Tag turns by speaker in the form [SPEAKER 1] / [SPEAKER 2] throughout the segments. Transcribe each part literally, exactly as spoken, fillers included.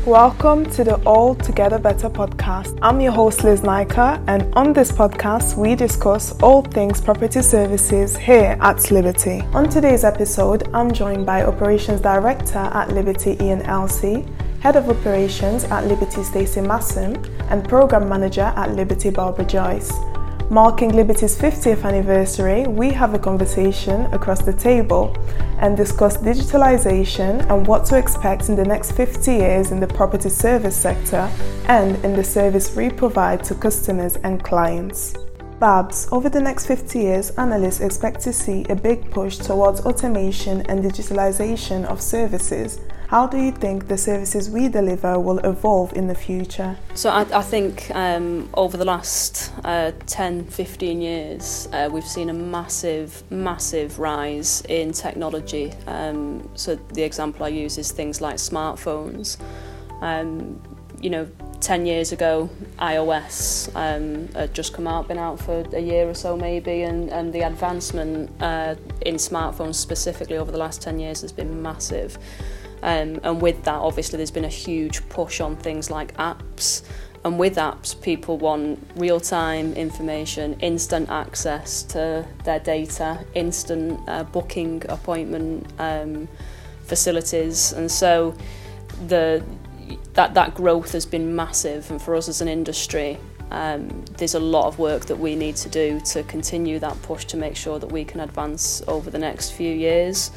[SPEAKER 1] Welcome to the All Together Better podcast. I'm your host Liz Nika, and on this podcast we discuss all things property services here at Liberty. On today's episode, I'm joined by Operations Director at Liberty Ian Elsey, Head of Operations at Liberty Stacey Massam, and Program Manager at Liberty Barbara Joyce. Marking Liberty's fiftieth anniversary, we have a conversation across the table and discuss digitalization and what to expect in the next fifty years in the property service sector and in the service we provide to customers and clients. Babs, over the next fifty years, analysts expect to see a big push towards automation and digitalization of services. How do you think the services we deliver will evolve in the future?
[SPEAKER 2] So I, I think um, over the last uh, ten, fifteen years, uh, we've seen a massive, massive rise in technology. Um, so the example I use is things like smartphones. Um, you know, ten years ago, iOS um, had just come out, been out for a year or so maybe, and, and the advancement uh, in smartphones specifically over the last ten years has been massive. Um, and with that, obviously, there's been a huge push on things like apps. And with apps, people want real-time information, instant access to their data, instant uh, booking appointment um, facilities. And so the that, that growth has been massive. And for us as an industry, um, there's a lot of work that we need to do to continue that push to make sure that we can advance over the next few years.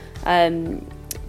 [SPEAKER 2] Um,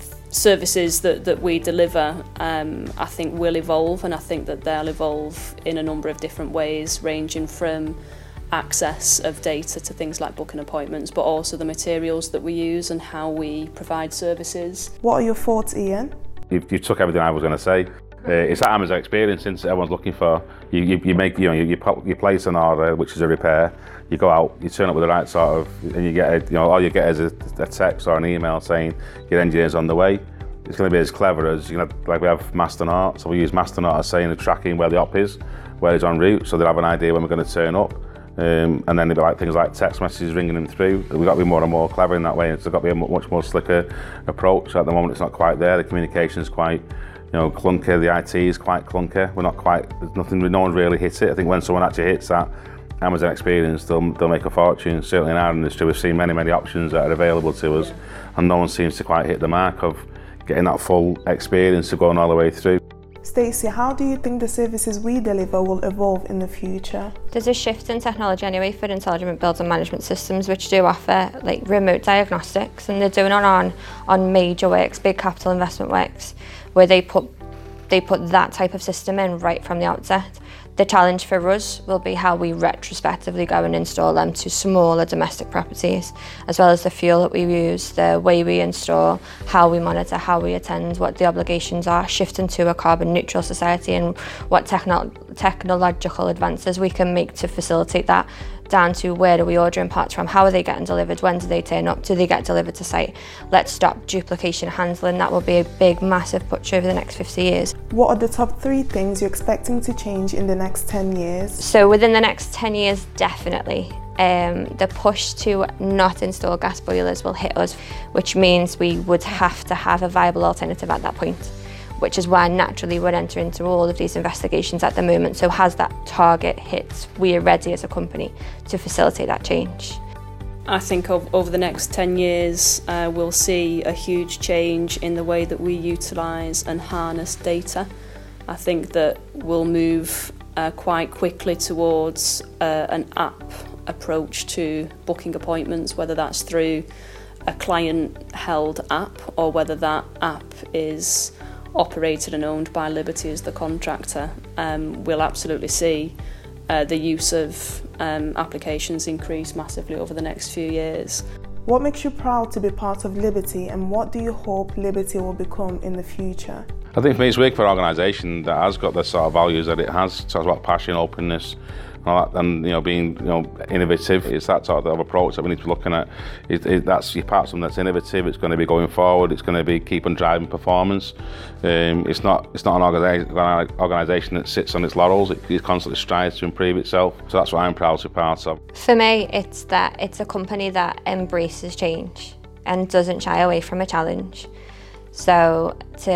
[SPEAKER 2] Services that, that we deliver, um, I think, will evolve, and I think that they'll evolve in a number of different ways, ranging from access of data to things like booking appointments, but also the materials that we use and how we provide services.
[SPEAKER 1] What are your thoughts, Ian?
[SPEAKER 3] You, you took everything I was going to say. Uh, it's that Amazon experience, since everyone's looking for. You, you, you make, you know, you, you, you place an order, which is a repair. You go out, you turn up with the right sort of, and you get, a, you know, all you get is a, a text or an email saying your engineer's on the way. It's going to be as clever as, you know, like we have Masternaut. So we use Masternaut as saying the tracking where the op is, where he's en route, so they'll have an idea when we're going to turn up. Um, and then there'll be like things like text messages ringing them through. We've got to be more and more clever in that way. It's got to be a much more slicker approach. At the moment, it's not quite there. The communication is quite, you know, clunky. The I T is quite clunky. We're not quite. There's nothing. No one's really hit it. I think when someone actually hits that Amazon experience, they'll they'll make a fortune. Certainly in our industry, we've seen many many options that are available to us, and no one seems to quite hit the mark of getting that full experience of going all the way through.
[SPEAKER 1] Stacey, how do you think the services we deliver will evolve in the future?
[SPEAKER 4] There's a shift in technology anyway for intelligent building management systems, which do offer like remote diagnostics, and they're doing it on on major works, big capital investment works, where they put they put that type of system in right from the outset. The challenge for us will be how we retrospectively go and install them to smaller domestic properties, as well as the fuel that we use, the way we install, how we monitor, how we attend, what the obligations are, shifting to a carbon neutral society, and what techno- technological advances we can make to facilitate that, down to where do we ordering parts from, how are they getting delivered, when do they turn up, do they get delivered to site. Let's stop duplication handling. That will be a big massive push over the next fifty years.
[SPEAKER 1] What are the top three things you're expecting to change in the next ten years?
[SPEAKER 4] So within the next ten years, definitely. Um, the push to not install gas boilers will hit us, which means we would have to have a viable alternative at that point, which is why naturally we'd enter into all of these investigations at the moment. So has that target hit? We are ready as a company to facilitate that change.
[SPEAKER 2] I think over the next ten years, uh, we'll see a huge change in the way that we utilise and harness data. I think that we'll move uh, quite quickly towards uh, an app approach to booking appointments, whether that's through a client-held app or whether that app is operated and owned by Liberty as the contractor. Um, we'll absolutely see uh, the use of um, applications increase massively over the next few years.
[SPEAKER 1] What makes you proud to be part of Liberty, and what do you hope Liberty will become in the future?
[SPEAKER 3] I think for me, it's working for an organisation that has got the sort of values that it has. It talks about passion, openness, and, all that, and you know, being you know innovative. It's that sort of approach that we need to be looking at. It, it, that's your part of something that's innovative. It's going to be going forward. It's going to be keeping driving performance. Um, it's not it's not an organisation that sits on its laurels. It, it constantly strives to improve itself. So that's what I'm proud to be part of.
[SPEAKER 4] For me, it's that it's a company that embraces change and doesn't shy away from a challenge. So to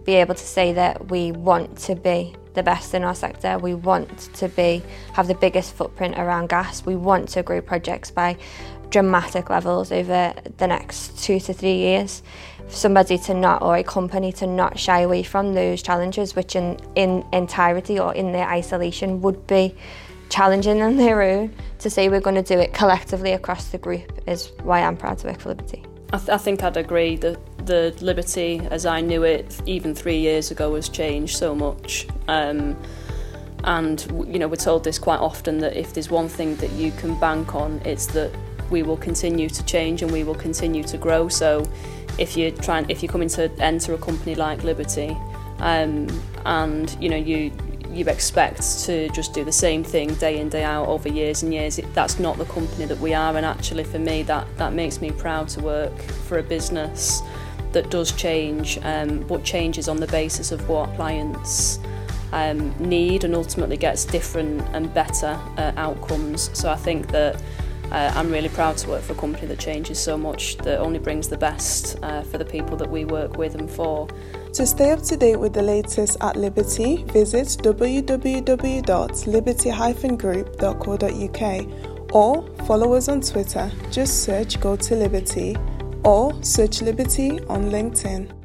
[SPEAKER 4] be able to say that we want to be the best in our sector. We want to be have the biggest footprint around gas. We want to grow projects by dramatic levels over the next two to three years. For somebody to not, or a company to not shy away from those challenges, which in, in entirety or in their isolation would be challenging on their own, to say we're going to do it collectively across the group is why I'm proud to work for Liberty.
[SPEAKER 2] I, th- I think I'd agree that the Liberty as I knew it even three years ago has changed so much. Um, and you know, we're told this quite often, that if there's one thing that you can bank on, it's that we will continue to change and we will continue to grow. So if you're trying, if you're coming to enter a company like Liberty, um, and you know you you expect to just do the same thing day in day out over years and years, it, that's not the company that we are. And actually, for me, that that makes me proud to work for a business that does change, um, but changes on the basis of what clients um, need, and ultimately gets different and better uh, outcomes. So I think that Uh, I'm really proud to work for a company that changes so much, that only brings the best uh, for the people that we work with and for.
[SPEAKER 1] To stay up to date with the latest at Liberty, visit w w w dot liberty dash group dot co dot u k or follow us on Twitter. Just search Go to Liberty or search Liberty on LinkedIn.